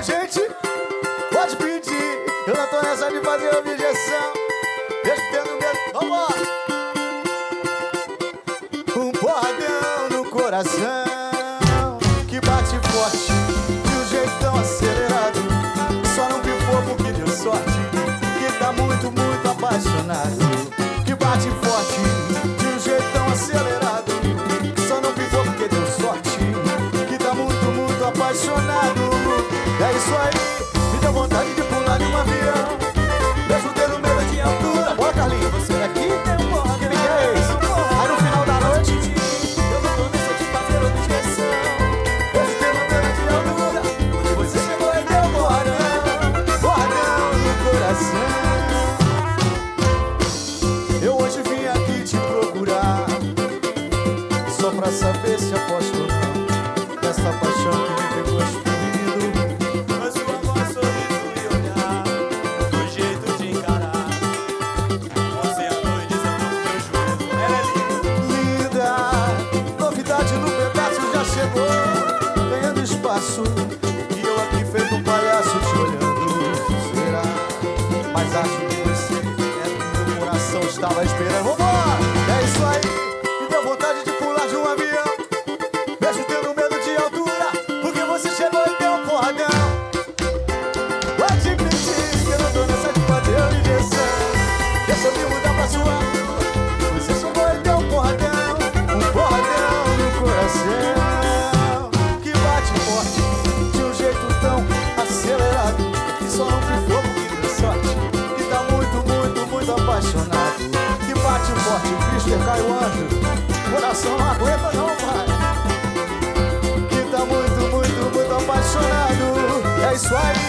gente, pode pedir. Eu não tô nessa de fazer objeção. Deixa tendo medo, vambora. Um porradão no coração que bate forte de um jeito tão acelerado. Só não pifou porque deu sorte, que tá muito, muito apaixonado. Que bate forte de um jeito tão acelerado. Só não pifou porque deu sorte, que tá muito, muito apaixonado. É isso aí, me deu vontade de pular de um avião. Deixa o dedo medo de altura. Bora, Carlinhos, você daqui? Que ninguém é esse? Aí no final da noite eu não tô nessa de fazer objeção. Deixa o dedo medo de altura, porque você chegou e deu borradão. Borradão no coração. Eu hoje vim aqui te procurar só pra saber se aposto ou não dessa paixão que me pegou escondido. Mas sua voz, sorriso e olhar, do jeito de encarar. Você andou e desandou pro meu joelho. Ela é linda, novidade no pedaço já chegou, ganhando espaço. E eu aqui feito um palhaço te olhando. Será? Mas acho que você é do meu coração, estava esperando. Vambora! É isso aí, me deu vontade de pular de um avião. Mesmo tendo medo de altura, porque você chegou e deu um porradão. Vai te pedir que eu não tô nessa de fazer objeção. Deixa eu me mudar pra sua rua. Você chegou e deu um porradão no coração. Que bate forte de um jeito tão acelerado, que só não pifou porque deu sorte, que tá muito, muito, muito apaixonado. Que bate forte, o Cristo cai o anjo. Coração não aguenta não, pai. Que tá muito, muito, muito apaixonado. É isso aí.